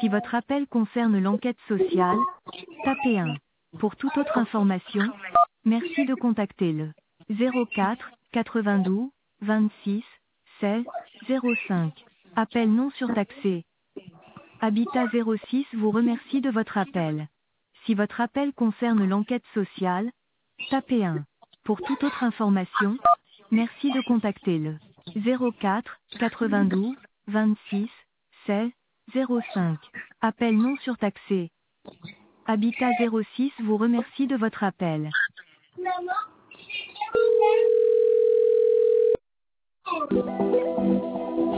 Si votre appel concerne l'enquête sociale, tapez 1. Pour toute autre information, merci de contacter le 04 92 26 16 05. Appel non surtaxé. Habitat 06 vous remercie de votre appel. Si votre appel concerne l'enquête sociale, tapez 1. Pour toute autre information, merci de contacter le 04 92 26 16 05. Appel non surtaxé. Habitat 06 vous remercie de votre appel. Maman,